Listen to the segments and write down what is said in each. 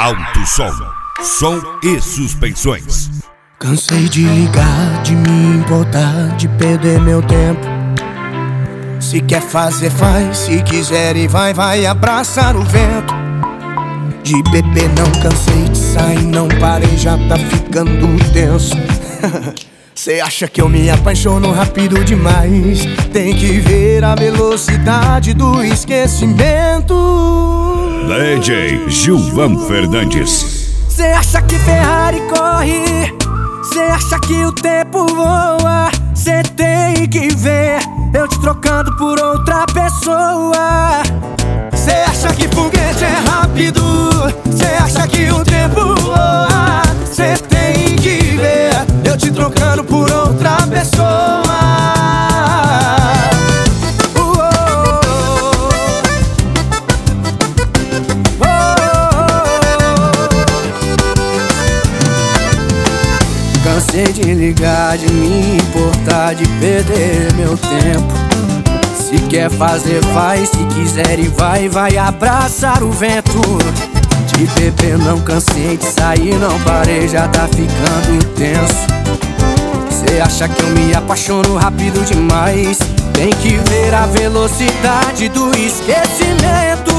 Alto som e suspensões. Cansei de ligar, de me importar, de perder meu tempo. Se quer fazer, faz, se quiser e vai abraçar o vento. De beber não cansei, de sair não parei, já tá ficando tenso. Cê acha que eu me apaixono rápido demais? Tem que ver a velocidade do esquecimento. DJ Gilvan Fernandes. Cê acha que Ferrari corre? Cê acha que o tempo voa? Cê tem que ver eu te trocando por outra pessoa. Cê acha que foguete é rápido? Cê acha que o tempo voa? Cê tem que ver eu te trocando por outra pessoa. Cansei de ligar, de me importar, de perder meu tempo. Se quer fazer, faz, se quiser e vai abraçar o vento. De beber não cansei, de sair não parei, já tá ficando intenso. Cê acha que eu me apaixono rápido demais? Tem que ver a velocidade do esquecimento.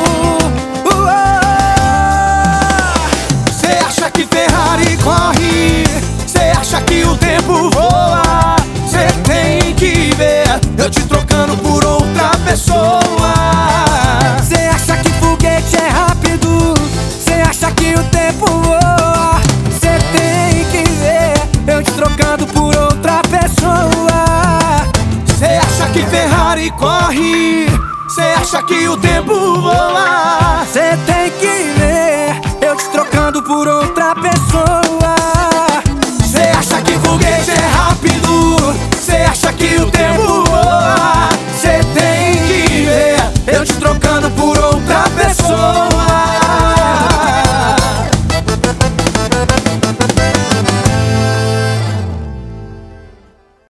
Cê acha que Ferrari corre? Cê acha que o tempo voa? Cê tem que ver eu te trocando por outra pessoa. Cê acha que foguete é rápido? Cê acha que o tempo voa? Cê tem que ver eu te trocando por outra pessoa. Cê acha que Ferrari corre? Cê acha que o tempo voa? Cê tem que